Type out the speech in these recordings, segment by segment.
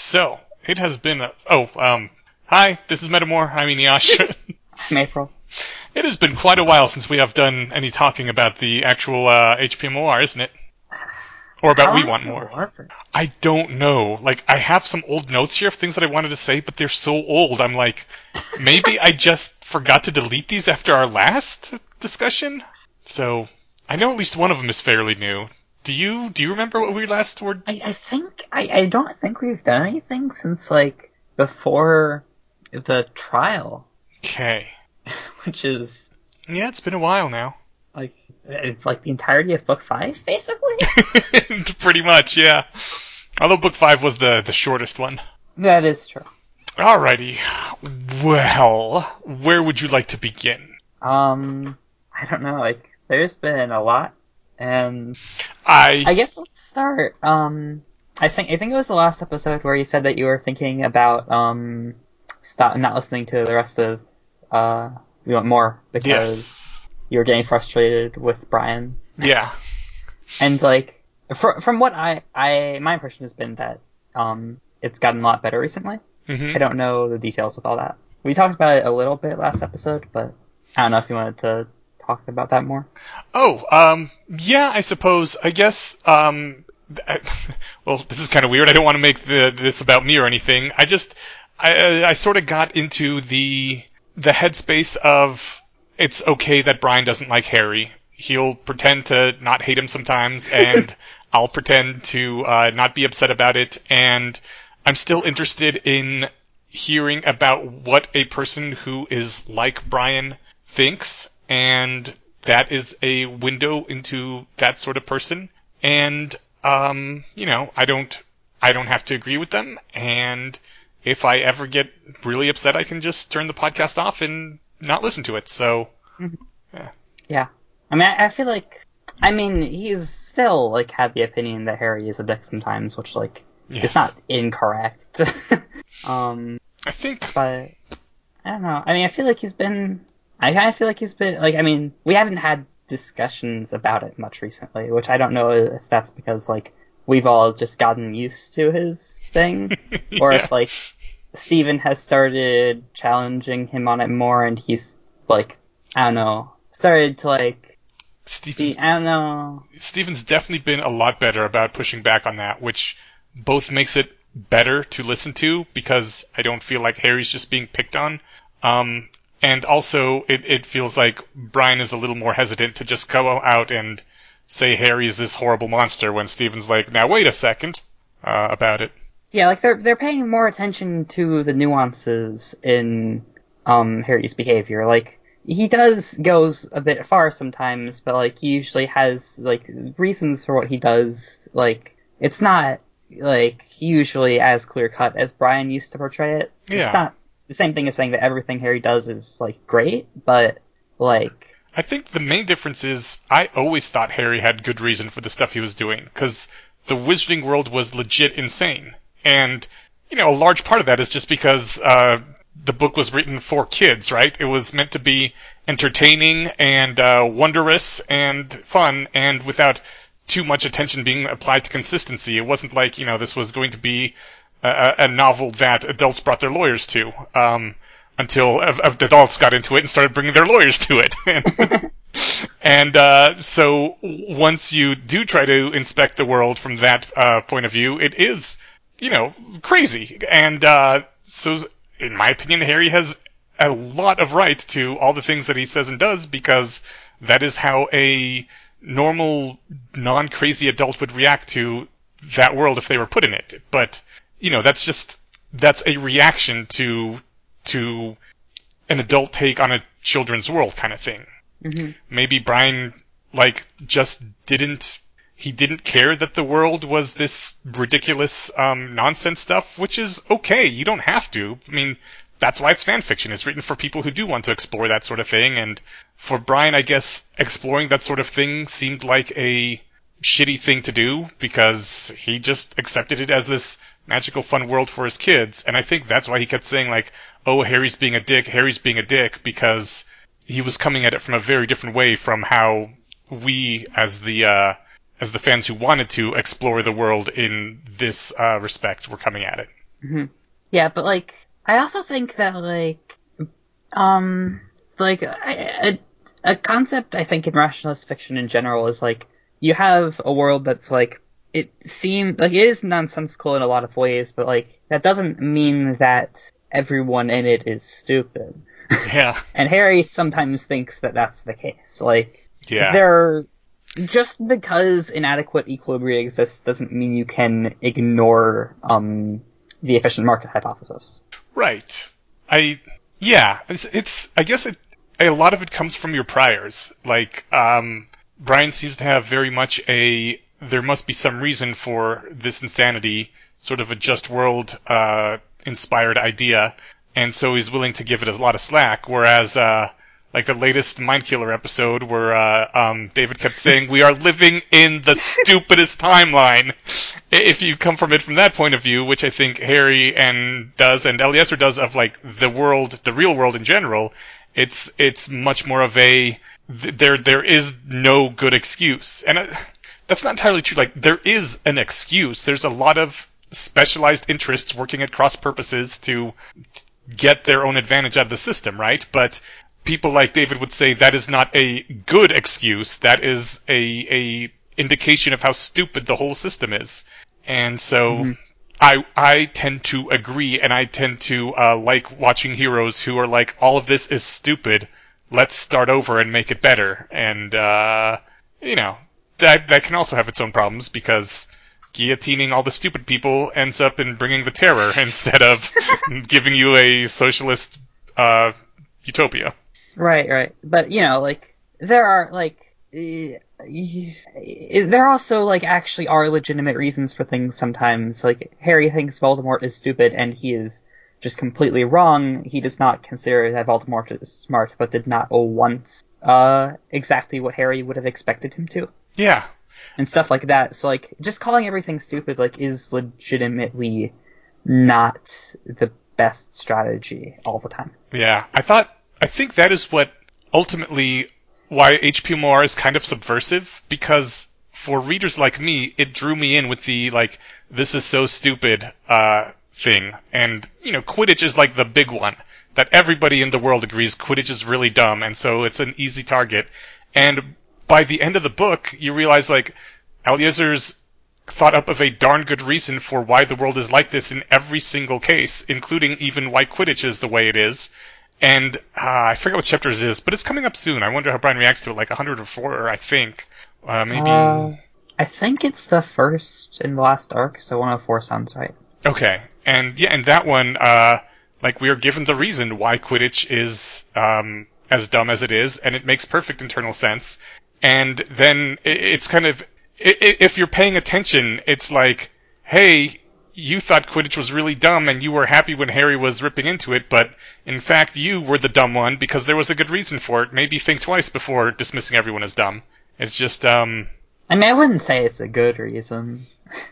So, it has been hi, this is Metamore, I'm Inuyasha. I'm April. It has been quite a while since we have done any talking about the actual HPMOR, isn't it? Or about We Want More. Was it? I don't know. Like, I have some old notes here of things that I wanted to say, but they're so old, I'm like, maybe I just forgot to delete these after our last discussion? So, I know at least one of them is fairly new. Do you remember what we last were? I don't think we've done anything since, like, before the trial. Okay. Which is... Yeah, it's been a while now. Like, it's like the entirety of Book 5, basically? Pretty much, yeah. Although Book 5 was the shortest one. That is true. Alrighty. Well, where would you like to begin? I don't know, like, there's been a lot, and... I guess let's start, I think it was the last episode where you said that you were thinking about, not listening to the rest of, We Want More, because... Yes. You were getting frustrated with Brian. Yeah. And, like, from what my impression has been that, it's gotten a lot better recently. Mm-hmm. I don't know the details with all that. We talked about it a little bit last episode, but I don't know if you wanted to talk about that more. Oh, yeah, I suppose. I guess, well, this is kind of weird. I don't want to make this about me or anything. I sort of got into the headspace of, it's okay that Brian doesn't like Harry. He'll pretend to not hate him sometimes, and I'll pretend to not be upset about it, and I'm still interested in hearing about what a person who is like Brian thinks, and that is a window into that sort of person. And, I don't have to agree with them, and if I ever get really upset, I can just turn the podcast off and not listen to it, so... Yeah. I mean, I feel like... I mean, he's still, like, had the opinion that Harry is a dick sometimes, which, like, yes. It's not incorrect. I think... But, I don't know. I mean, I feel like he's been... I kind of feel like he's been... Like, I mean, we haven't had discussions about it much recently, which I don't know if that's because, like, we've all just gotten used to his thing, or if, like... Steven has started challenging him on it more, and he's, like, I don't know, started to, like, I don't know. Steven's definitely been a lot better about pushing back on that, which both makes it better to listen to, because I don't feel like Harry's just being picked on. And also, it feels like Brian is a little more hesitant to just go out and say Harry is this horrible monster, when Steven's like, now wait a second, about it. Yeah, like, they're paying more attention to the nuances in, Harry's behavior. Like, he goes a bit far sometimes, but, like, he usually has, like, reasons for what he does. Like, it's not, like, usually as clear-cut as Brian used to portray it. Yeah. It's not the same thing as saying that everything Harry does is, like, great, but, like... I think the main difference is, I always thought Harry had good reason for the stuff he was doing, because the Wizarding World was legit insane. And, a large part of that is just because the book was written for kids, right? It was meant to be entertaining and wondrous and fun, and without too much attention being applied to consistency. It wasn't like, this was going to be a novel that adults brought their lawyers to, until adults got into it and started bringing their lawyers to it. And so once you do try to inspect the world from that point of view, it is... crazy. And so, in my opinion, Harry has a lot of right to all the things that he says and does, because that is how a normal, non-crazy adult would react to that world if they were put in it. But, that's a reaction to an adult take on a children's world kind of thing. Mm-hmm. Maybe Brian, just didn't care that the world was this ridiculous nonsense stuff, which is okay. You don't have to. I mean, that's why it's fan fiction. It's written for people who do want to explore that sort of thing. And for Brian, I guess, exploring that sort of thing seemed like a shitty thing to do, because he just accepted it as this magical fun world for his kids. And I think that's why he kept saying, like, oh, Harry's being a dick, because he was coming at it from a very different way from how we, as the fans who wanted to explore the world in this respect, were coming at it. Hmm. Yeah, but like, I also think that like a concept I think in rationalist fiction in general is like you have a world that's like it seems like it is nonsensical in a lot of ways, but like that doesn't mean that everyone in it is stupid. Yeah. And Harry sometimes thinks that that's the case. Like, Yeah. just because inadequate equilibria exists doesn't mean you can ignore the efficient market hypothesis. Right. It's I guess a lot of it comes from your priors. Like, Brian seems to have very much there must be some reason for this insanity, sort of a just world, inspired idea, and so he's willing to give it a lot of slack, whereas, like the latest Mindkiller episode where David kept saying, we are living in the stupidest timeline. If you come from it from that point of view, which I think Harry does, and Eliezer does of like the real world in general, it's much more of there is no good excuse. And that's not entirely true. Like, there is an excuse. There's a lot of specialized interests working at cross purposes to get their own advantage out of the system, right? But people like David would say that is not a good excuse. That is a indication of how stupid the whole system is. And so I tend to agree, and I tend to like watching heroes who are like, all of this is stupid. Let's start over and make it better. And that can also have its own problems, because guillotining all the stupid people ends up in bringing the terror instead of giving you a socialist utopia. Right. But, like, there are, like, there also, like, actually are legitimate reasons for things sometimes. Like, Harry thinks Voldemort is stupid, and he is just completely wrong. He does not consider that Voldemort is smart, but did not want exactly what Harry would have expected him to. Yeah. And stuff like that. So, like, just calling everything stupid, like, is legitimately not the best strategy all the time. Yeah. I think that is what ultimately why H.P. Moore is kind of subversive, because for readers like me, it drew me in with the, like, this is so stupid thing. And, Quidditch is like the big one that everybody in the world agrees Quidditch is really dumb, and so it's an easy target. And by the end of the book, you realize, like, Eliezer's thought up of a darn good reason for why the world is like this in every single case, including even why Quidditch is the way it is. And I forget what chapter it is, but it's coming up soon. I wonder how Brian reacts to it, like 104, I think. Maybe... I think it's the first in the last arc, so 104 sounds right. Okay. And yeah, and that one, like, we are given the reason why Quidditch is as dumb as it is, and it makes perfect internal sense. And then it's kind of, if you're paying attention, it's like, hey, you thought Quidditch was really dumb and you were happy when Harry was ripping into it, but in fact you were the dumb one because there was a good reason for it. Maybe think twice before dismissing everyone as dumb. It's just, I mean, I wouldn't say it's a good reason.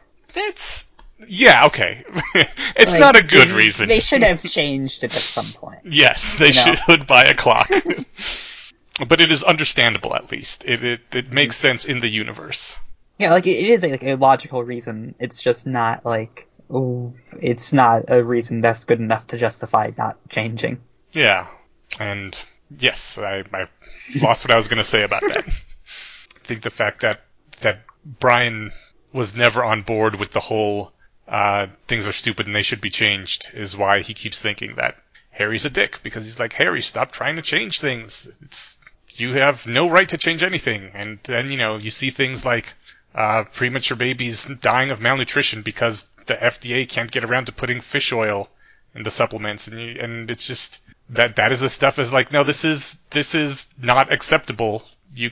Yeah, okay. It's like, not a good reason. They should have changed it at some point. Yes, they should buy a clock. But it is understandable, at least. It makes sense in the universe. Yeah, like, it is a logical reason. It's just not, like, it's not a reason that's good enough to justify not changing. Yeah, and yes, I lost what I was going to say about that. I think the fact that Brian was never on board with the whole things are stupid and they should be changed is why he keeps thinking that Harry's a dick, because he's like, Harry, stop trying to change things. You have no right to change anything. And then, you see things like premature babies dying of malnutrition because the FDA can't get around to putting fish oil in the supplements, and it's just that is the stuff is like, no, this is not acceptable. You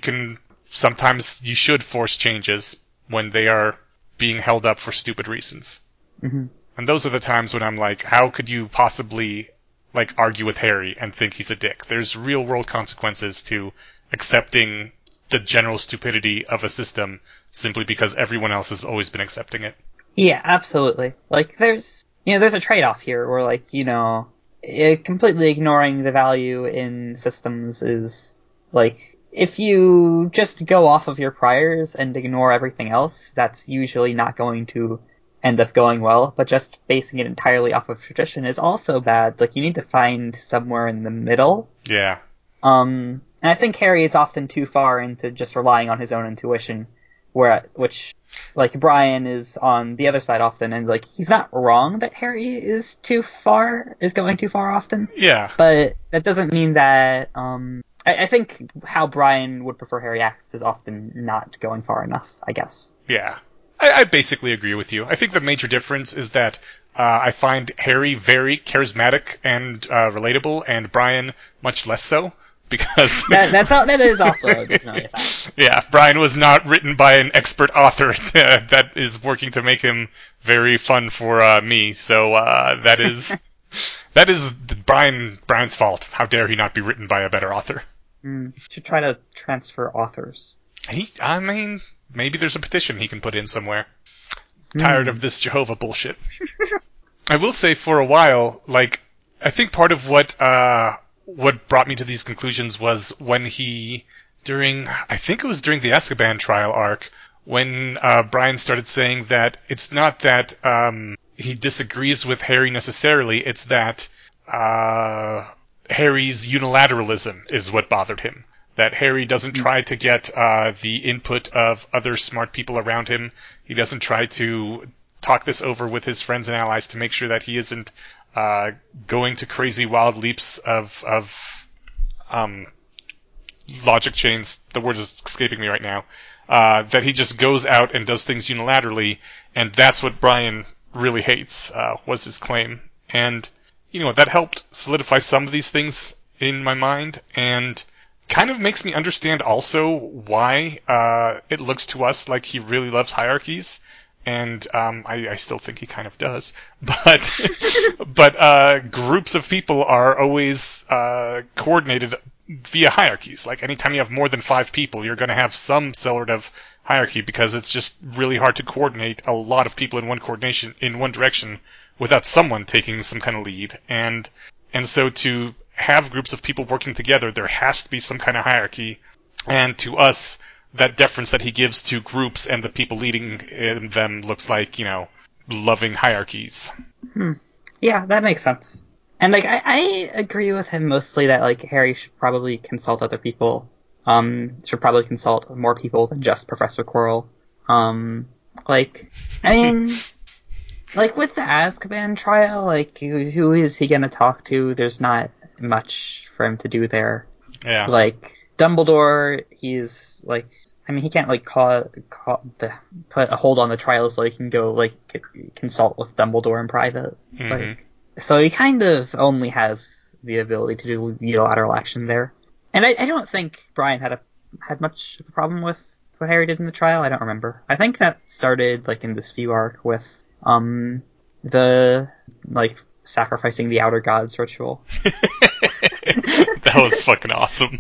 should force changes when they are being held up for stupid reasons. Mm-hmm. And those are the times when I'm like, how could you possibly, like, argue with Harry and think he's a dick? There's real world consequences to accepting the general stupidity of a system simply because everyone else has always been accepting it. Yeah, absolutely. Like, there's a trade-off here where, like, completely ignoring the value in systems is, like, if you just go off of your priors and ignore everything else, that's usually not going to end up going well, but just basing it entirely off of tradition is also bad. Like, you need to find somewhere in the middle. Yeah. And I think Harry is often too far into just relying on his own intuition, which, like, Brian is on the other side often, and, like, he's not wrong that Harry is going too far often. Yeah. But that doesn't mean that, I think how Brian would prefer Harry acts is often not going far enough, I guess. Yeah. I basically agree with you. I think the major difference is that I find Harry very charismatic and relatable, and Brian much less so. Because that is also definitely a fact. Yeah, Brian was not written by an expert author that is working to make him very fun for me. So that is Brian's fault. How dare he not be written by a better author? Should try to transfer authors. I mean, maybe there's a petition he can put in somewhere. Tired of this Jehovah bullshit. I will say, for a while, like, I think part of what brought me to these conclusions was when I think it was during the Azkaban trial arc, when Brian started saying that it's not that he disagrees with Harry necessarily, it's that Harry's unilateralism is what bothered him. That Harry doesn't try to get the input of other smart people around him. He doesn't try to talk this over with his friends and allies to make sure that he isn't going to crazy wild leaps of logic chains. The word is escaping me right now. That he just goes out and does things unilaterally, and that's what Brian really hates, was his claim. And, you know, that helped solidify some of these things in my mind, and kind of makes me understand also why it looks to us like he really loves hierarchies. And I still think he kind of does, but groups of people are always coordinated via hierarchies. Like, anytime you have more than 5 people, you're going to have some sort of hierarchy, because it's just really hard to coordinate a lot of people in one direction without someone taking some kind of lead. And so to have groups of people working together, there has to be some kind of hierarchy. And to us, that deference that he gives to groups and the people leading them looks like, you know, loving hierarchies. Yeah, that makes sense. And, like, I agree with him mostly that, like, Harry should probably consult other people. Should probably consult more people than just Professor Quirrell. Like, I mean, like, with the Azkaban trial, like, who is he gonna talk to? There's not much for him to do there. Yeah. Like, Dumbledore, he's, like, I mean, he can't, like, put a hold on the trial so he can go, like, consult with Dumbledore in private. Mm-hmm. Like, so he kind of only has the ability to do unilateral action there. And I don't think Brian had much of a problem with what Harry did in the trial. I don't remember. I think that started, like, in the Spew arc with the, like, sacrificing the Outer Gods ritual. That was fucking awesome.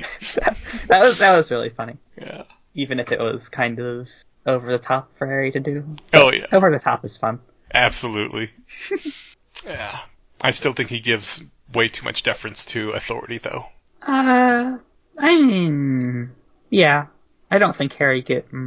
that was really funny. Yeah. Even if it was kind of over the top for Harry to do. Oh, yeah. Over the top is fun. Absolutely. Yeah. I still think he gives way too much deference to authority, though. I mean, yeah. I don't think Harry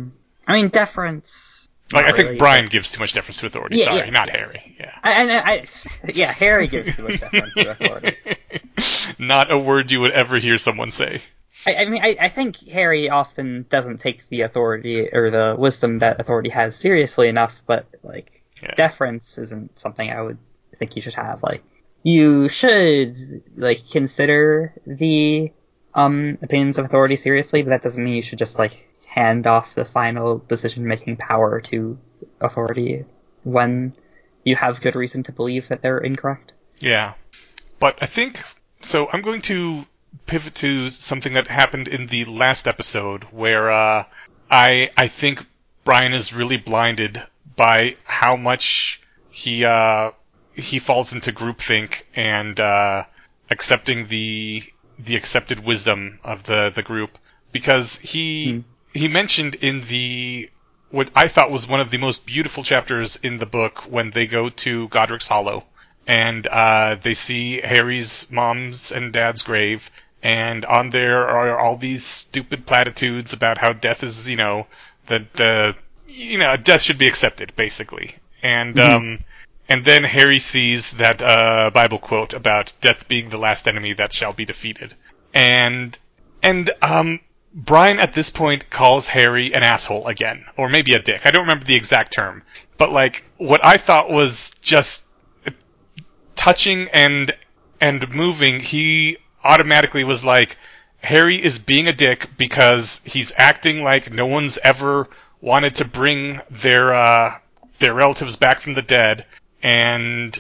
deference. Like, I think really, Brian gives too much deference to authority. Sorry, not Harry. Yeah. Harry gives too much deference to authority. Not a word you would ever hear someone say. I think Harry often doesn't take the authority or the wisdom that authority has seriously enough, but, like, deference isn't something I would think you should have. Like, you should, like, consider the opinions of authority seriously, but that doesn't mean you should just, like, hand off the final decision-making power to authority when you have good reason to believe that they're incorrect. Yeah. But I think... So I'm going to pivot to something that happened in the last episode, where I think Brian is really blinded by how much he falls into groupthink and accepting the accepted wisdom of the group, because he mentioned in what I thought was one of the most beautiful chapters in the book, when they go to Godric's Hollow and they see Harry's mom's and dad's grave, and on there are all these stupid platitudes about how death is, death should be accepted, basically. And then Harry sees that Bible quote about death being the last enemy that shall be defeated. And Brian at this point calls Harry an asshole again, or maybe a dick. I don't remember the exact term. But like what I thought was just touching and moving, he automatically was like, Harry is being a dick because he's acting like no one's ever wanted to bring their relatives back from the dead, and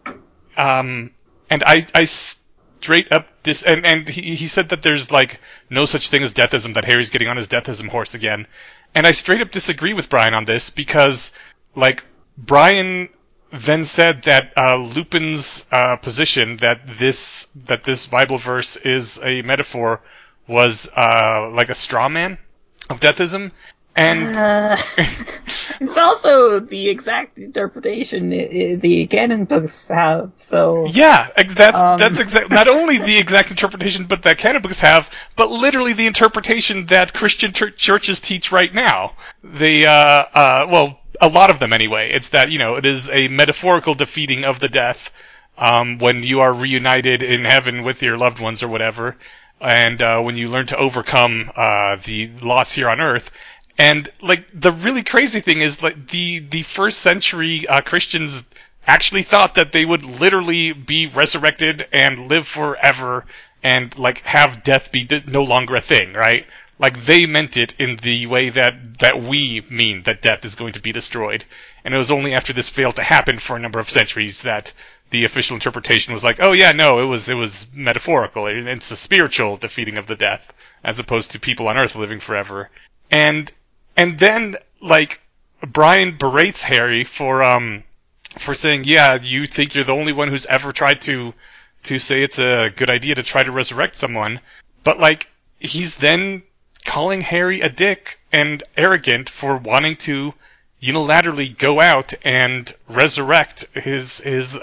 I straight up and he said that there's like no such thing as deathism, that Harry's getting on his deathism horse again, and I straight up disagree with Brian on this because like Brian then said that Lupin's position that this Bible verse is a metaphor was like a straw man of deathism, and it's also the exact interpretation the canon books have. So yeah, that's exact. Not only the exact interpretation, but that canon books have, but literally the interpretation that Christian churches teach right now. They well, a lot of them anyway. It's that, you know, it is a metaphorical defeating of the death when you are reunited in heaven with your loved ones or whatever, and when you learn to overcome the loss here on earth. And like the really crazy thing is, like the first century Christians actually thought that they would literally be resurrected and live forever, and like have death be no longer a thing, right? Like they meant it in the way that we mean that death is going to be destroyed. And it was only after this failed to happen for a number of centuries that the official interpretation was like, oh yeah, no, it was metaphorical. It's a spiritual defeating of the death, as opposed to people on Earth living forever. And then like Brian berates Harry for saying, yeah, you think you're the only one who's ever tried to say it's a good idea to try to resurrect someone, but like he's then calling Harry a dick and arrogant for wanting to unilaterally go out and resurrect his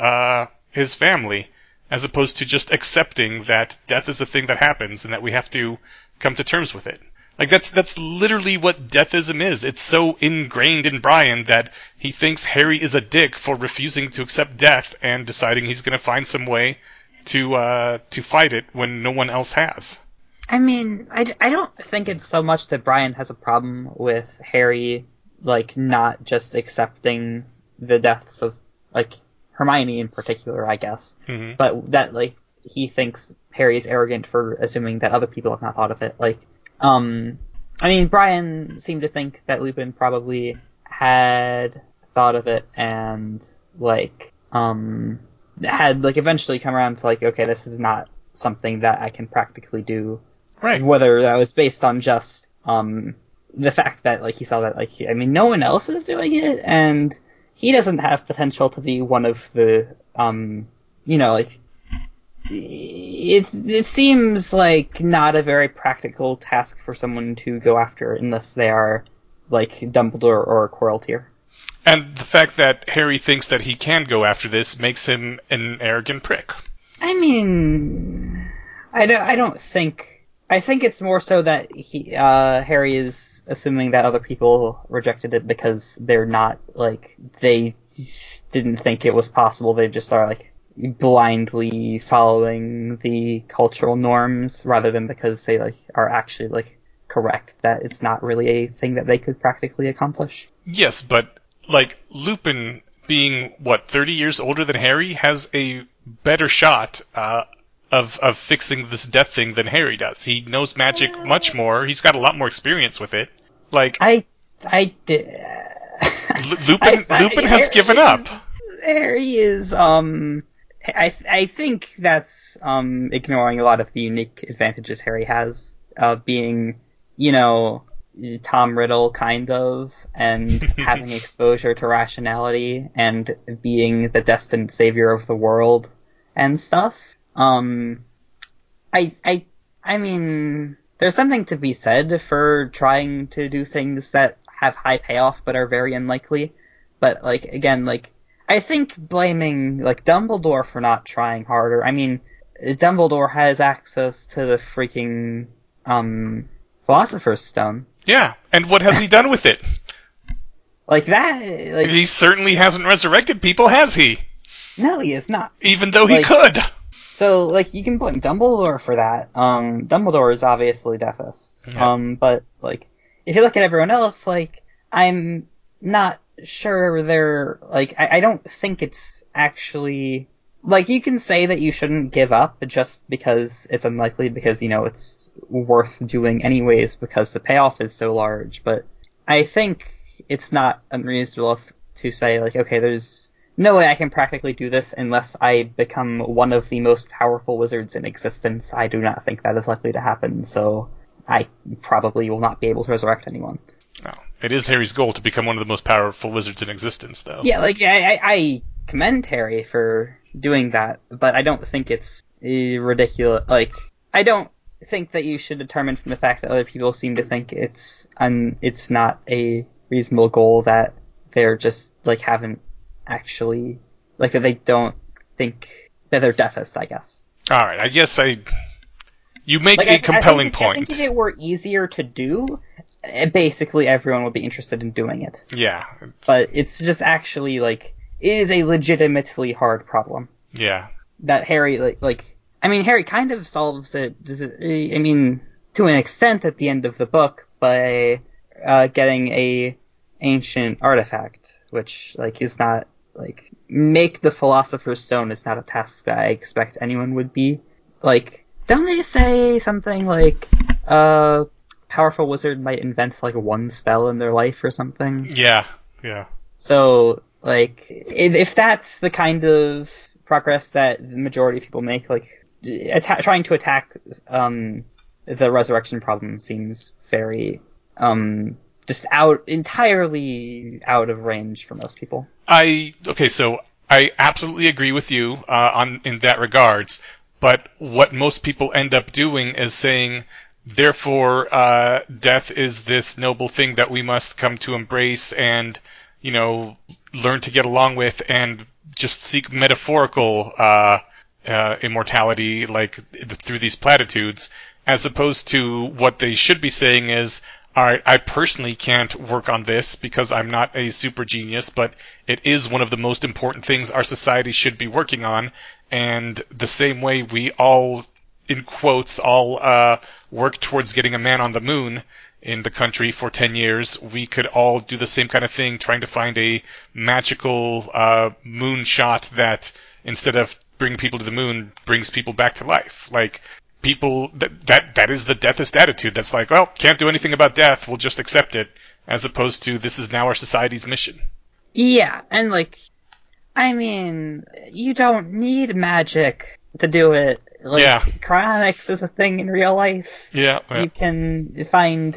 family, as opposed to just accepting that death is a thing that happens and that we have to come to terms with it. Like that's literally what deathism is. It's so ingrained in Brian that he thinks Harry is a dick for refusing to accept death and deciding he's going to find some way to fight it when no one else has. I mean, I don't think it's so much that Brian has a problem with Harry, like, not just accepting the deaths of, like, Hermione in particular, I guess. Mm-hmm. But that, like, he thinks Harry is arrogant for assuming that other people have not thought of it. Like, I mean, Brian seemed to think that Lupin probably had thought of it and, like, had, like, eventually come around to, like, okay, this is not something that I can practically do. Right. Whether that was based on just the fact that, like, he saw that, like, I mean, no one else is doing it, and he doesn't have potential to be one of the, you know, like, it seems like not a very practical task for someone to go after unless they are, like, Dumbledore or Quirrell tier. And the fact that Harry thinks that he can go after this makes him an arrogant prick. I mean, I don't think. I think it's more so that Harry is assuming that other people rejected it because they're not, like, they didn't think it was possible. They just are, like, blindly following the cultural norms rather than because they, like, are actually, like, correct that it's not really a thing that they could practically accomplish. Yes, but, like, Lupin being, 30 years older than Harry has a better shot of fixing this death thing than Harry does. He knows magic much more. He's got a lot more experience with it. Like, I did. Lupin has given up. Harry is, I think that's, ignoring a lot of the unique advantages Harry has, being, you know, Tom Riddle, kind of, and having exposure to rationality, and being the destined savior of the world, and stuff. I mean, there's something to be said for trying to do things that have high payoff but are very unlikely. But, like, again, like, I think blaming, like, Dumbledore for not trying harder, I mean, Dumbledore has access to the freaking, Philosopher's Stone. Yeah, and what has he done with it? Like that, like... He certainly hasn't resurrected people, has he? No, he is not. Even though he Like, could. So, like, you can blame Dumbledore for that. Dumbledore is obviously Deathist. Yeah. But, like, if you look at everyone else, like, I'm not sure they're, like, I don't think it's actually... Like, you can say that you shouldn't give up just because it's unlikely, because, you know, it's worth doing anyways because the payoff is so large, but I think it's not unreasonable to say, like, okay, there's no way I can practically do this unless I become one of the most powerful wizards in existence. I do not think that is likely to happen, so I probably will not be able to resurrect anyone. No. It is Harry's goal to become one of the most powerful wizards in existence, though. Yeah, like, I commend Harry for doing that, but I don't think it's ridiculous. Like, I don't think that you should determine from the fact that other people seem to think it's not a reasonable goal that they're just, like, haven't actually, like, that they don't think that they're Deathists, I guess. Alright, I guess you make Like, a compelling I point. think if it were easier to do, basically everyone would be interested in doing it. Yeah. But it's just actually, like, it is a legitimately hard problem. Yeah. That Harry, Harry kind of solves it, I mean, to an extent at the end of the book by getting a ancient artifact, which, like, is not, like, make the Philosopher's Stone is not a task that I expect anyone would be. Like, don't they say something like, powerful wizard might invent, like, one spell in their life or something? Yeah. Yeah. So, like, if that's the kind of progress that the majority of people make, like, trying to attack the resurrection problem seems very just entirely out of range for most people. So I absolutely agree with you in that regards, but what most people end up doing is saying, therefore, death is this noble thing that we must come to embrace and, you know, learn to get along with and just seek metaphorical immortality, like, through these platitudes, as opposed to what they should be saying is, alright, I personally can't work on this because I'm not a super genius, but it is one of the most important things our society should be working on, and the same way we all, in quotes, work towards getting a man on the moon in the country for 10 years, we could all do the same kind of thing, trying to find a magical moon shot that, instead of bringing people to the moon, brings people back to life. Like, people, that is the deathist attitude. That's like, well, can't do anything about death, we'll just accept it, as opposed to, this is now our society's mission. Yeah, and, like, I mean, you don't need magic to do it. Like, Yeah. cryonics is a thing in real life. Yeah. You can find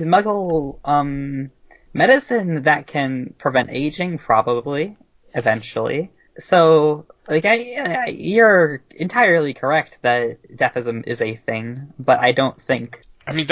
Muggle medicine that can prevent aging, probably, eventually. So, like, you're entirely correct that deathism is a thing, but I don't think... I mean,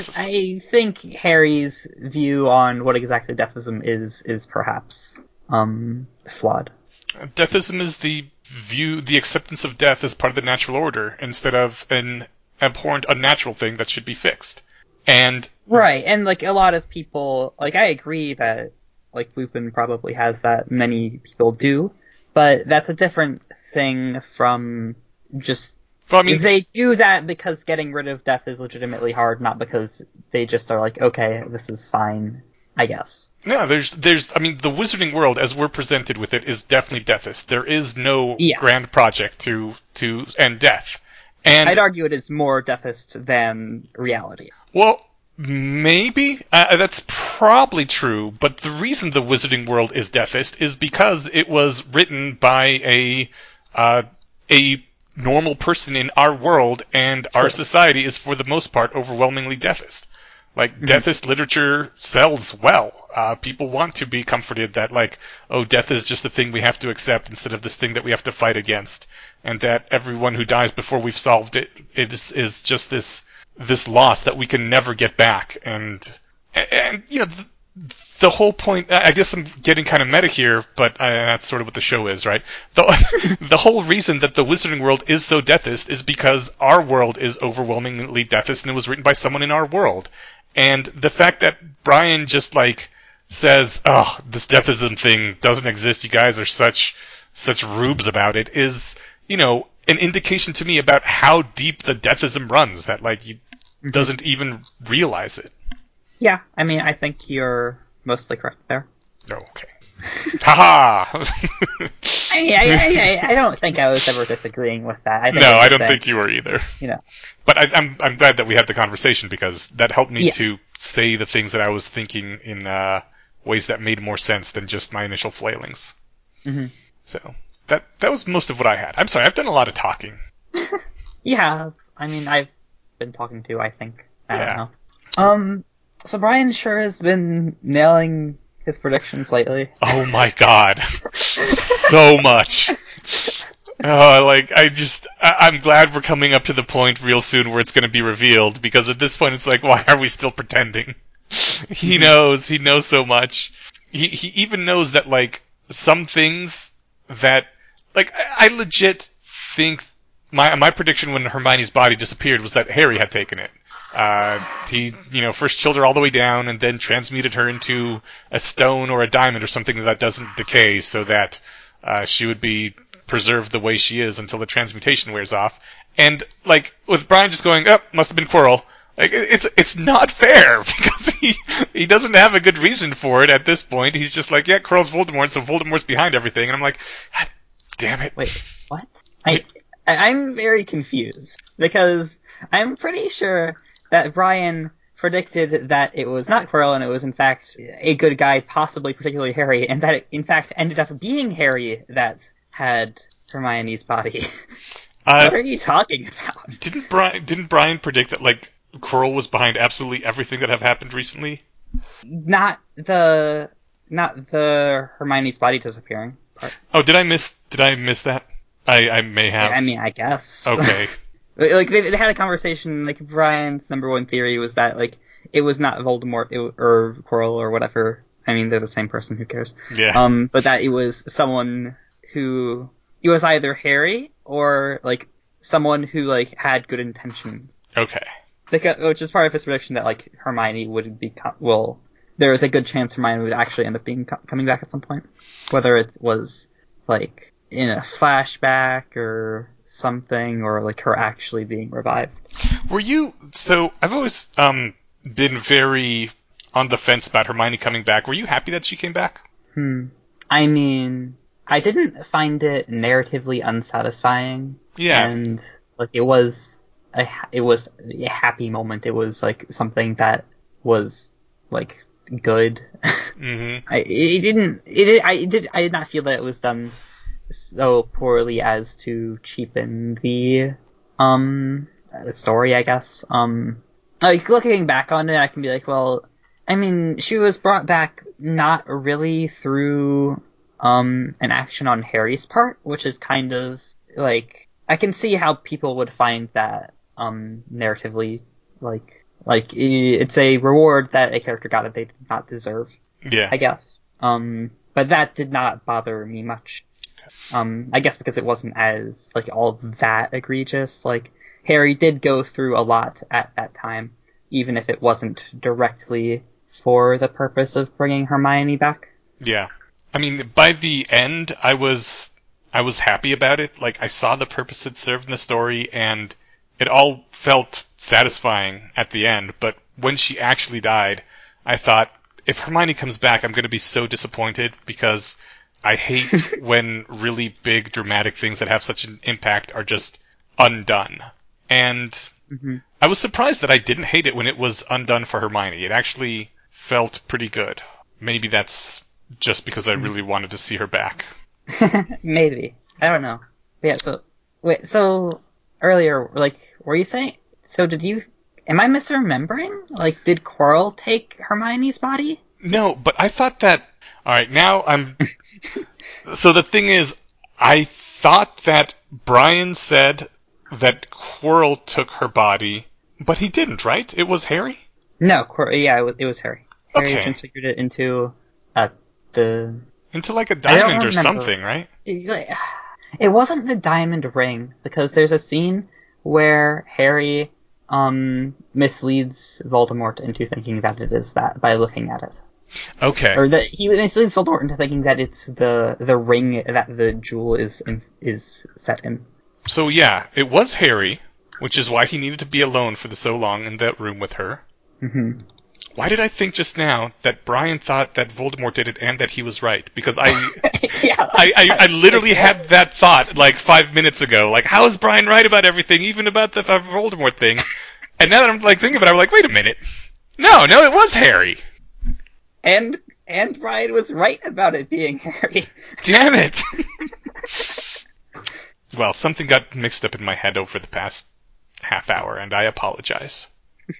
I think Harry's view on what exactly deathism is perhaps flawed. Deathism is the acceptance of death as part of the natural order, instead of an abhorrent, unnatural thing that should be fixed. And... Right, and, like, a lot of people... Like, I agree that, like, Lupin probably has that, many people do, but that's a different thing from just... Well, I mean, they do that because getting rid of death is legitimately hard, not because they just are like, okay, this is fine, I guess. No, there's, I mean, the Wizarding World, as we're presented with it, is definitely deathist. There is no grand project to end death. And I'd argue it is more deathist than reality. Well, maybe. That's probably true, but the reason the Wizarding World is deathist is because it was written by a normal person in our world, and our society is, for the most part, overwhelmingly deathist. Like, deathist literature sells well. People want to be comforted that, like, oh, death is just a thing we have to accept instead of this thing that we have to fight against. And that everyone who dies before we've solved it is just this loss that we can never get back. And you know, the whole point, I guess I'm getting kind of meta here, but that's sort of what the show is, right? The whole reason that the Wizarding World is so deathist is because our world is overwhelmingly deathist, and it was written by someone in our world. And the fact that Brian just, like, says, "Oh, this deathism thing doesn't exist. You guys are such rubes about it," is, an indication to me about how deep the deathism runs. That like he doesn't even realize it. Yeah, I mean, I think you're mostly correct there. Oh, okay. Haha! I don't think I was ever disagreeing with that. I don't think you were either. You know. But I'm glad that we had the conversation, because that helped me to say the things that I was thinking in ways that made more sense than just my initial flailings. Mm-hmm. So that was most of what I had. I'm sorry, I've done a lot of talking. Yeah, I mean, I've been talking too, I think. I don't know. So Brian sure has been nailing his predictions lately. Oh my god. So much. I'm glad we're coming up to the point real soon where it's going to be revealed, because at this point it's like, why are we still pretending? He knows so much. He even knows that, like, some things that, like, I legit think my prediction when Hermione's body disappeared was that Harry had taken it. He, first chilled her all the way down and then transmuted her into a stone or a diamond or something that doesn't decay, so that she would be preserved the way she is until the transmutation wears off. And, like, with Brian just going, oh, must have been Quirrell, like, it's not fair, because he doesn't have a good reason for it at this point. He's just like, yeah, Quirrell's Voldemort, so Voldemort's behind everything. And I'm like, God damn it. Wait, what? I'm very confused, because I'm pretty sure that Brian predicted that it was not Quirrell and it was in fact a good guy, possibly particularly Harry, and that it in fact ended up being Harry that had Hermione's body. What are you talking about? Didn't Brian predict that, like, Quirrell was behind absolutely everything that have happened recently? Not the Hermione's body disappearing part. Oh, did I miss that? I may have. I mean, I guess. Okay. Like, they had a conversation, like, Brian's number one theory was that, like, it was not Voldemort or Quirrell or whatever. I mean, they're the same person, who cares? Yeah. But that it was someone who... It was either Harry or, like, someone who, like, had good intentions. Okay. Which is part of his prediction that, like, Hermione would there is a good chance Hermione would actually end up coming back at some point. Whether it was, like, in a flashback or something, or like her actually being revived. So I've always been very on the fence about Hermione coming back. Were you happy that she came back? I mean, I didn't find it narratively unsatisfying. Yeah. And like it was a happy moment. It was like something that was like good. Mm-hmm. I did not feel that it was done so poorly as to cheapen the story, I guess. Like, looking back on it, I can be like, well, I mean, she was brought back not really through an action on Harry's part, which is kind of like, I can see how people would find that narratively like it's a reward that a character got that they did not deserve. Yeah, I guess. But that did not bother me much. I guess because it wasn't as, like, all that egregious. Like, Harry did go through a lot at that time, even if it wasn't directly for the purpose of bringing Hermione back. Yeah. I mean, by the end, I was happy about it. Like, I saw the purpose it served in the story, and it all felt satisfying at the end. But when she actually died, I thought, if Hermione comes back, I'm going to be so disappointed, because I hate when really big, dramatic things that have such an impact are just undone. And I was surprised that I didn't hate it when it was undone for Hermione. It actually felt pretty good. Maybe that's just because I really wanted to see her back. Maybe. I don't know. Yeah, so earlier, like, were you saying... So am I misremembering? Like, did Quirrell take Hermione's body? No, but I thought that... Alright, now I'm... So the thing is, I thought that Brian said that Quirrell took her body, but he didn't, right? It was Harry? No, it was Harry. Okay. Harry transfigured it into into like a diamond or something, right? It wasn't the diamond ring, because there's a scene where Harry misleads Voldemort into thinking that it is that by looking at it. Okay. Or that he leads Voldemort into thinking that it's the ring that the jewel is set in. So yeah, it was Harry, which is why he needed to be alone for so long in that room with her. Mm-hmm. Why did I think just now that Brian thought that Voldemort did it and that he was right? Because I literally had that thought like 5 minutes ago. Like, how is Brian right about everything, even about the Voldemort thing? And now that I'm like thinking about it, I'm like, wait a minute. No, it was Harry. And Brian was right about it being Harry. Damn it. Well, something got mixed up in my head over the past half hour, and I apologize.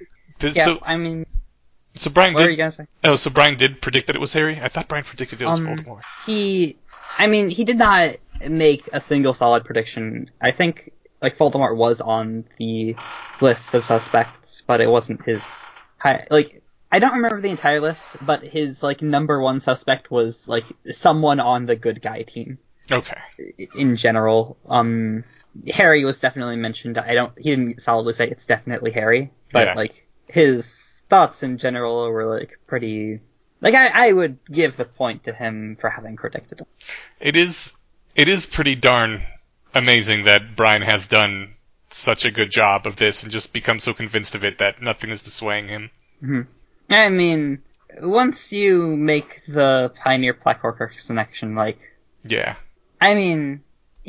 So Brian what were you gonna say? Oh, so Brian did predict that it was Harry? I thought Brian predicted it was Voldemort. He did not make a single solid prediction. I think Voldemort was on the list of suspects, but it wasn't his I don't remember the entire list, but his number one suspect was someone on the good guy team. Okay. In general, Harry was definitely mentioned. He didn't solidly say it's definitely Harry, but his thoughts in general were pretty. I would give the point to him for having predicted it. It is pretty darn amazing that Brian has done such a good job of this and just become so convinced of it that nothing is dissuading him. Mm-hmm. I mean, once you make the Pioneer Black Horcrux connection, yeah. I mean,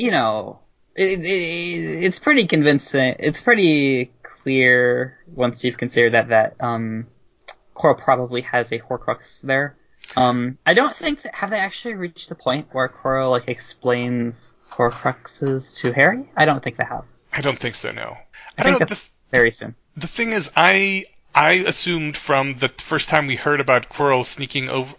it's pretty convincing. It's pretty clear once you've considered that Quirrell probably has a Horcrux there. I don't think have they actually reached the point where Quirrell explains Horcruxes to Harry? I don't think they have. I don't think so. No. I think that's very soon. The thing is, I assumed from the first time we heard about Quirrell sneaking over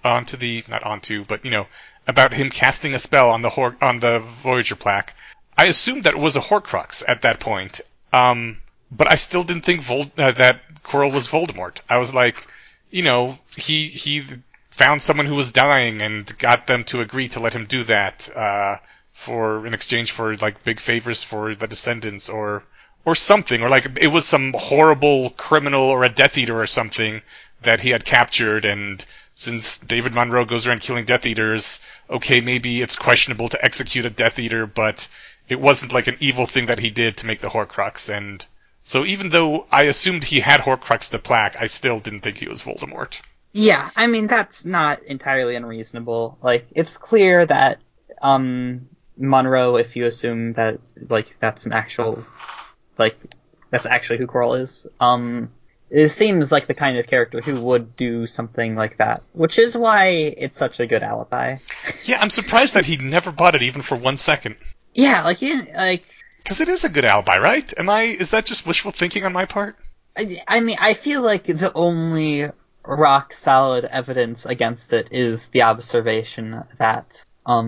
about him casting a spell on the Voyager plaque. I assumed that it was a Horcrux at that point. But I still didn't think that Quirrell was Voldemort. I was like, he found someone who was dying and got them to agree to let him do that in exchange for big favors for the descendants or something, or it was some horrible criminal or a Death Eater or something that he had captured, and since David Monroe goes around killing Death Eaters, okay, maybe it's questionable to execute a Death Eater, but it wasn't an evil thing that he did to make the Horcrux, and so even though I assumed he had Horcrux the plaque, I still didn't think he was Voldemort. Yeah, I mean, that's not entirely unreasonable. It's clear that Monroe, if you assume that that's an actual that's actually who Quirrell is. It seems like the kind of character who would do something like that, which is why it's such a good alibi. Yeah, I'm surprised that he never bought it even for 1 second. Yeah, because it is a good alibi, right? Is that just wishful thinking on my part? I mean, I feel like the only rock solid evidence against it is the observation that,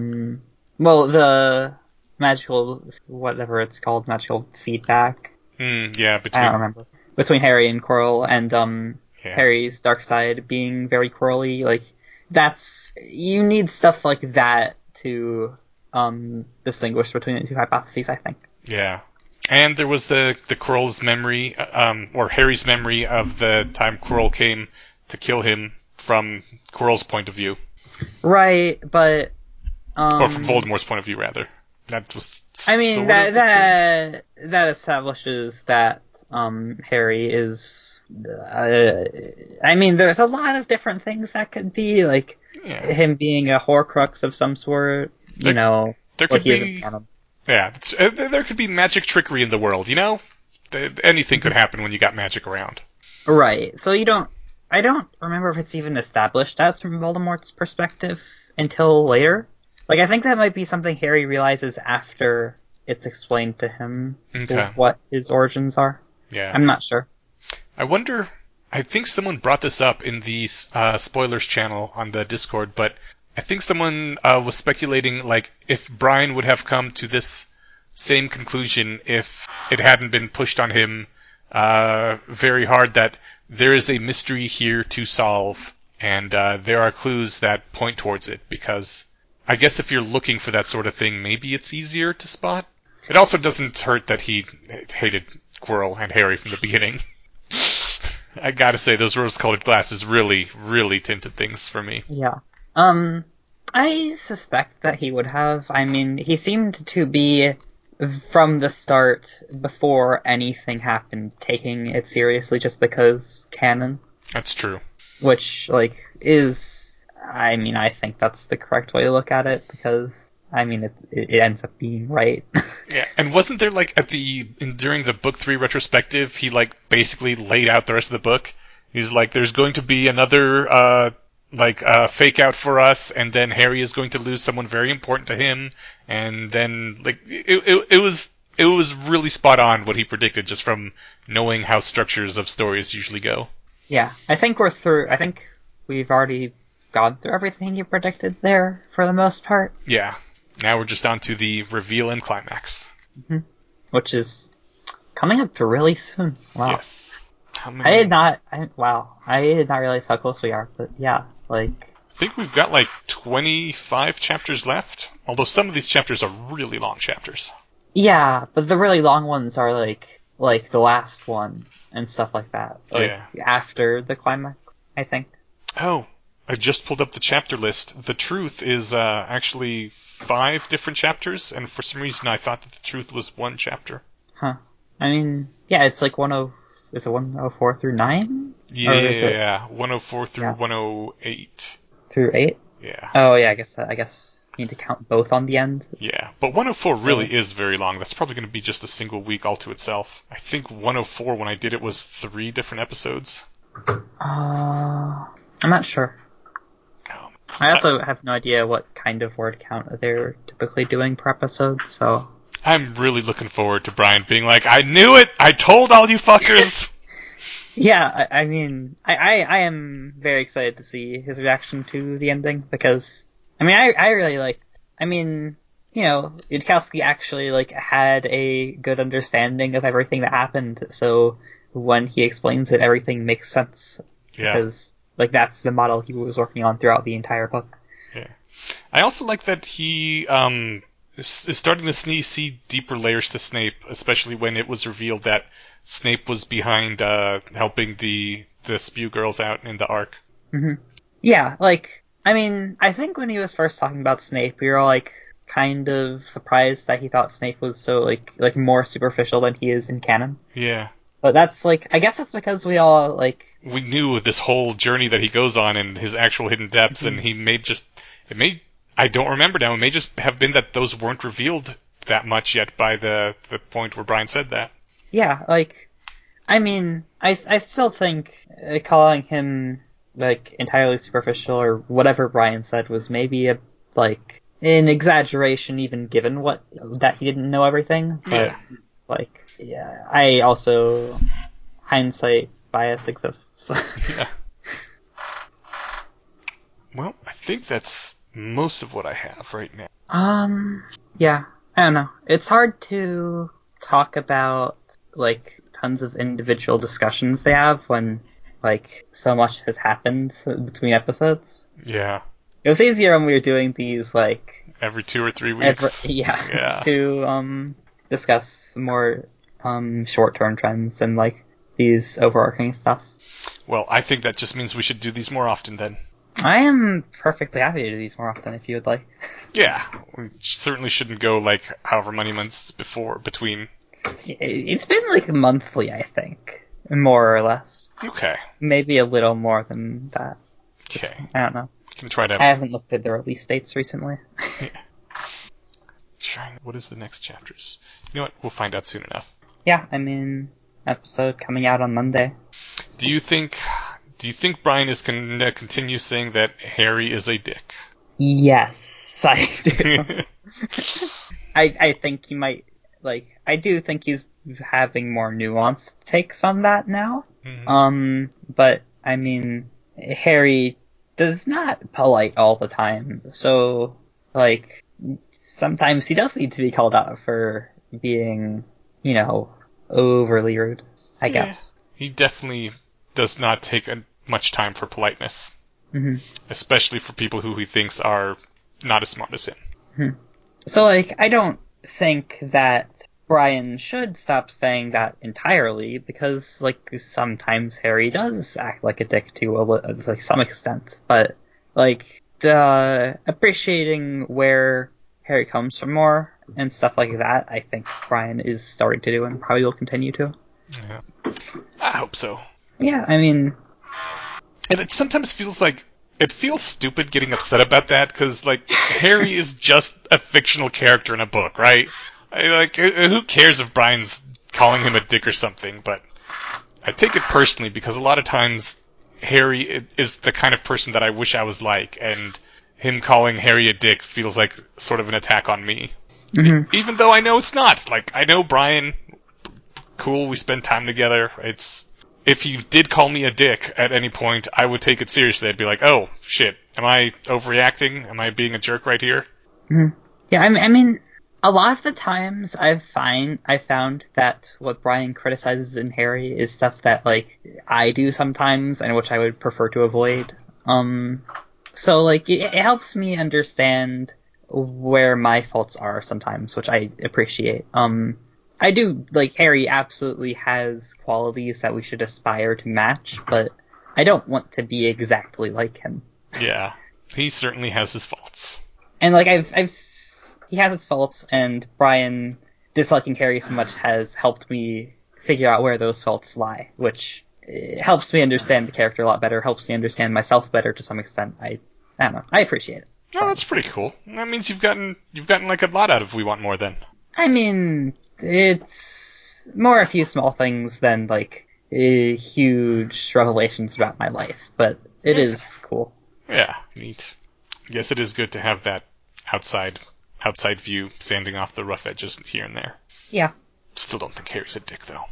the magical, whatever it's called, magical feedback. Yeah, I don't remember. Between Harry and Quirrell, and Harry's dark side being very Quirrell-y. You need stuff like that to distinguish between the two hypotheses, I think. Yeah. And there was the Quirrell's memory, or Harry's memory of the time Quirrell came to kill him from Quirrell's point of view. Right, but... or from Voldemort's point of view, rather. That was that establishes that Harry is... there's a lot of different things that could be, him being a Horcrux of some sort, there could be... Yeah, there could be magic trickery in the world, Anything could happen when you got magic around. Right, so I don't remember if it's even established as from Voldemort's perspective until later. I think that might be something Harry realizes after it's explained to him what his origins are. Yeah. I'm not sure. I wonder... I think someone brought this up in the spoilers channel on the Discord, but I think someone was speculating, if Brian would have come to this same conclusion if it hadn't been pushed on him very hard that there is a mystery here to solve, and there are clues that point towards it, because I guess if you're looking for that sort of thing, maybe it's easier to spot. It also doesn't hurt that he hated Quirrell and Harry from the beginning. I gotta say, those rose-colored glasses really, really tinted things for me. Yeah. I suspect that he would have. I mean, he seemed to be, from the start, before anything happened, taking it seriously just because canon. That's true. Which, like, is... I mean, I think that's the correct way to look at it, because, I mean, it ends up being right. Yeah, and wasn't there, like, during the Book 3 retrospective, he, like, basically laid out the rest of the book? He's like, there's going to be another, fake out for us, and then Harry is going to lose someone very important to him, and then, like, it was really spot on what he predicted, just from knowing how structures of stories usually go. Yeah, I think we've already gone through everything he predicted there, for the most part. Yeah. Now we're just on to the reveal and climax. Mm-hmm. Which is coming up really soon. Wow. Yes. I did not realize how close we are, but yeah, like... I think we've got like 25 chapters left, although some of these chapters are really long chapters. Yeah, but the really long ones are like the last one and stuff like that. Like, after the climax, I think. Oh, I just pulled up the chapter list. The Truth is actually 5 different chapters, and for some reason I thought that The Truth was one chapter. Huh. I mean, yeah, it's like is it 104 through 9? Yeah, 104 through 108. Through 8? Yeah. Oh, yeah, I guess you need to count both on the end. Yeah, but 104 really is very long. That's probably going to be just a single week all to itself. I think 104, when I did it, was 3 different episodes. I'm not sure. I also have no idea what kind of word count they're typically doing per episode, so... I'm really looking forward to Brian being like, I knew it! I told all you fuckers! Yeah, I mean, I am very excited to see his reaction to the ending, because, I mean, I really liked... I mean, you know, Yudkowsky actually, like, had a good understanding of everything that happened, so when he explains it, everything makes sense. Yeah. Because... like, that's the model he was working on throughout the entire book. Yeah. I also like that he is starting to see deeper layers to Snape, especially when it was revealed that Snape was behind helping the Spew girls out in the Ark. Mm-hmm. Yeah, like, I mean, I think when he was first talking about Snape, we were all, like, kind of surprised that he thought Snape was so, like more superficial than he is in canon. Yeah. But that's, like, I guess that's because we all, like... we knew this whole journey that he goes on and his actual hidden depths, and I don't remember now, it may just have been that those weren't revealed that much yet by the point where Brian said that. Yeah, like, I mean, I still think calling him, like, entirely superficial or whatever Brian said was maybe an exaggeration, even given that he didn't know everything. But, yeah. Like, yeah, I also... hindsight bias exists. Yeah. Well, I think that's most of what I have right now. Yeah, I don't know. It's hard to talk about, like, tons of individual discussions they have when, like, so much has happened between episodes. Yeah. It was easier when we were doing these, like... every 2 or 3 weeks. Yeah. To, discuss more, short-term trends than, like, these overarching stuff. Well, I think that just means we should do these more often then. I am perfectly happy to do these more often if you would like. Yeah, we certainly shouldn't go like however many months between. It's been like monthly, I think, more or less. Okay. Maybe a little more than that. Okay. I don't know. Can try to. I haven't looked at the release dates recently. Yeah. What is the next chapters? You know what? We'll find out soon enough. Yeah, I mean, episode coming out on Monday. Do you think Brian is going to continue saying that Harry is a dick? Yes, I do. I think he might, like, I do think he's having more nuanced takes on that now. Mm-hmm. But, I mean, Harry does not polite all the time, so, like, sometimes he does need to be called out for being, you know, overly rude, I guess. He definitely does not take much time for politeness. Mm-hmm. Especially for people who he thinks are not as smart as him. Mm-hmm. So, like, I don't think that Brian should stop saying that entirely, because, like, sometimes Harry does act like a dick to like, some extent. But, like, the appreciating where Harry comes from more and stuff like that, I think Brian is starting to do and probably will continue to. Yeah. I hope so. Yeah, I mean... And it sometimes feels like... It feels stupid getting upset about that, because, like, Harry is just a fictional character in a book, right? Like, who cares if Brian's calling him a dick or something, but I take it personally, because a lot of times Harry is the kind of person that I wish I was like, and him calling Harry a dick feels like sort of an attack on me. Mm-hmm. Even though I know it's not. Like, I know Brian, cool, we spend time together, if he did call me a dick at any point, I would take it seriously. I'd be like, oh, shit, am I overreacting? Am I being a jerk right here? Mm-hmm. Yeah, I mean, a lot of the times I found that what Brian criticizes in Harry is stuff that, like, I do sometimes, and which I would prefer to avoid. So, like, it helps me understand where my faults are sometimes, which I appreciate. I do, like, Harry absolutely has qualities that we should aspire to match, but I don't want to be exactly like him. Yeah, he certainly has his faults. And, like, he has his faults, and Brian disliking Harry so much has helped me figure out where those faults lie, which helps me understand the character a lot better, helps me understand myself better to some extent. I don't know. I appreciate it. Oh, that's pretty cool. That means you've gotten like a lot out of We Want More then. I mean, it's more a few small things than, like, huge revelations about my life, but it is cool. Yeah, neat. I guess it is good to have that outside view, sanding off the rough edges here and there. Yeah. Still don't think Harry's a dick, though.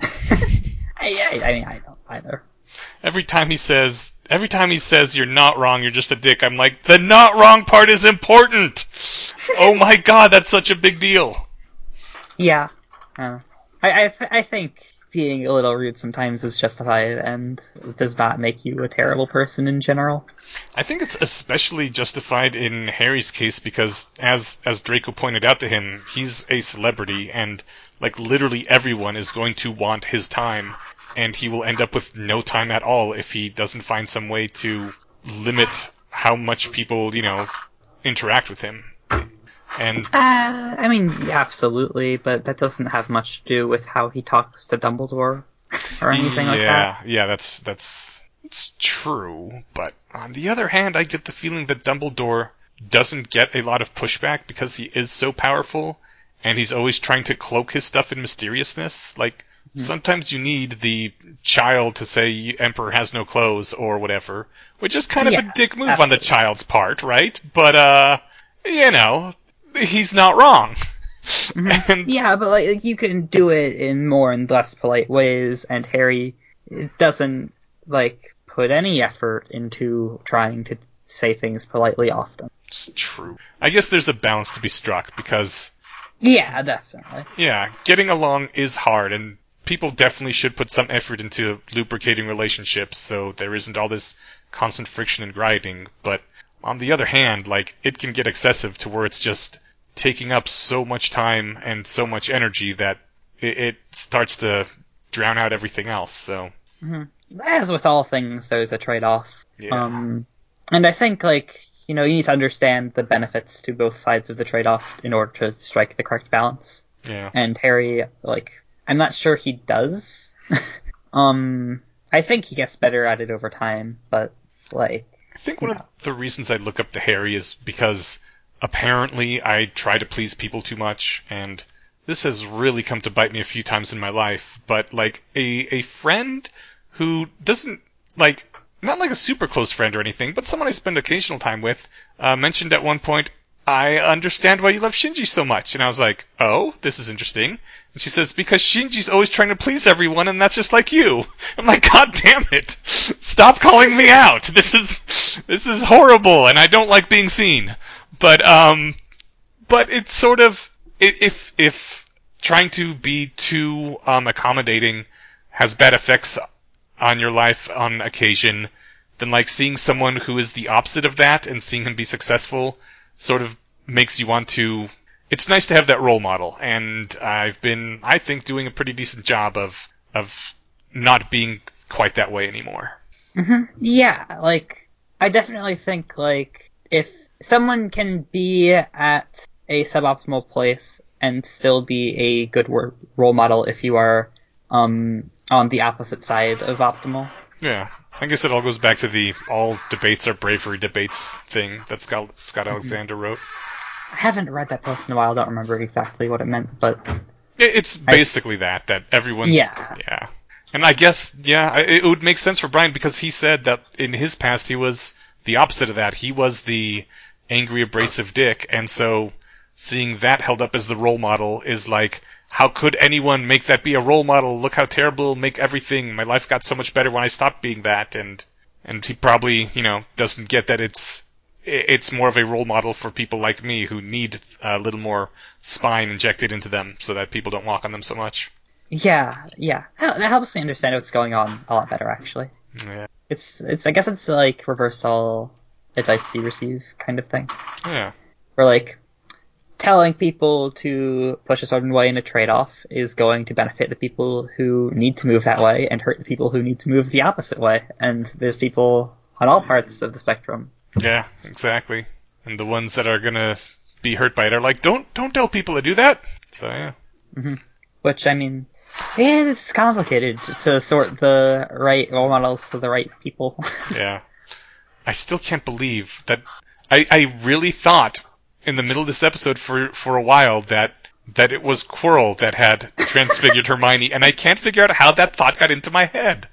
I mean, I don't either. Every time he says you're not wrong, you're just a dick, I'm like, the not wrong part is important! Oh my god, that's such a big deal. Yeah. I think being a little rude sometimes is justified and does not make you a terrible person in general. I think it's especially justified in Harry's case because, as Draco pointed out to him, he's a celebrity and, like, literally everyone is going to want his time, and he will end up with no time at all if he doesn't find some way to limit how much people, interact with him. And I mean, absolutely, but that doesn't have much to do with how he talks to Dumbledore or anything like that. Yeah, that's true. But on the other hand, I get the feeling that Dumbledore doesn't get a lot of pushback because he is so powerful, and he's always trying to cloak his stuff in mysteriousness. Like, sometimes you need the child to say Emperor has no clothes or whatever, which is kind of a dick move on the child's part, right? But, he's not wrong. And, yeah, but like you can do it in more and less polite ways, and Harry doesn't like put any effort into trying to say things politely often. It's true. I guess there's a balance to be struck because yeah, definitely. Yeah, getting along is hard, and people definitely should put some effort into lubricating relationships so there isn't all this constant friction and grinding, but on the other hand, like, it can get excessive to where it's just taking up so much time and so much energy that it starts to drown out everything else, so. Mm-hmm. As with all things, there's a trade-off. Yeah. And I think, like, you need to understand the benefits to both sides of the trade-off in order to strike the correct balance. Yeah. And Harry, like, I'm not sure he does. I think he gets better at it over time, but, like... I think one of the reasons I look up to Harry is because apparently I try to please people too much, and this has really come to bite me a few times in my life, but, like, a friend who doesn't, like, not like a super close friend or anything, but someone I spend occasional time with, mentioned at one point, I understand why you love Shinji so much. And I was like, oh, this is interesting. And she says, because Shinji's always trying to please everyone, and that's just like you. I'm like, God damn it. Stop calling me out. This is horrible, and I don't like being seen. But it's sort of, if trying to be too accommodating has bad effects on your life on occasion, then, like, seeing someone who is the opposite of that and seeing him be successful sort of makes you want to it's nice to have that role model, and I've been, I think, doing a pretty decent job of not being quite that way anymore. Yeah, like, I definitely think, like, if someone can be at a suboptimal place and still be a good role model if you are on the opposite side of optimal. Yeah, I guess it all goes back to the all debates are bravery debates thing that Scott Alexander wrote. I haven't read that post in a while, I don't remember exactly what it meant, but... It's basically that everyone's... Yeah. And I guess, it would make sense for Brian because he said that in his past he was the opposite of that. He was the angry, abrasive dick, and so seeing that held up as the role model is like, how could anyone make that be a role model? Look how terrible it'll make everything. My life got so much better when I stopped being that, and he probably, doesn't get that it's more of a role model for people like me who need a little more spine injected into them so that people don't walk on them so much. Yeah. That helps me understand what's going on a lot better, actually. Yeah. I guess it's like reverse all advice you receive kind of thing. Yeah. Where, like, telling people to push a certain way in a trade-off is going to benefit the people who need to move that way and hurt the people who need to move the opposite way. And there's people on all parts of the spectrum. Yeah, exactly. And the ones that are gonna be hurt by it are like, don't tell people to do that. So, yeah. Mm-hmm. Which, I mean, it's complicated to sort the right role models to the right people. Yeah. I still can't believe that... I really thought in the middle of this episode for a while that it was Quirrell that had transfigured Hermione, and I can't figure out how that thought got into my head.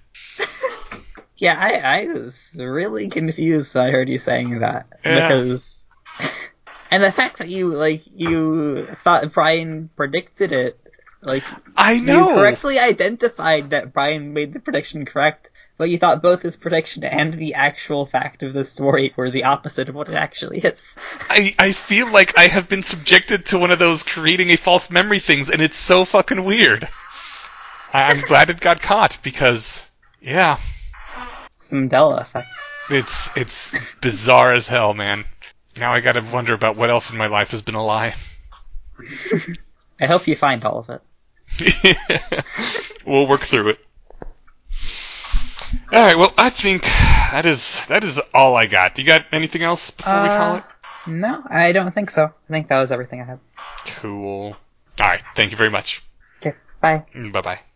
Yeah, I was really confused when I heard you saying that. Yeah. Because... And the fact that you thought Brian predicted it, I know! You correctly identified that Brian made the prediction correct, but you thought both his prediction and the actual fact of the story were the opposite of what it actually is. I feel like I have been subjected to one of those creating a false memory things, and it's so fucking weird. I'm glad it got caught, because, yeah. It's the Mandela effect. It's bizarre as hell, man. Now I gotta wonder about what else in my life has been a lie. I hope you find all of it. We'll work through it. Alright, well, I think that is all I got. Do you got anything else before we call it? No, I don't think so. I think that was everything I had. Cool. Alright, thank you very much. Okay, bye. Bye-bye.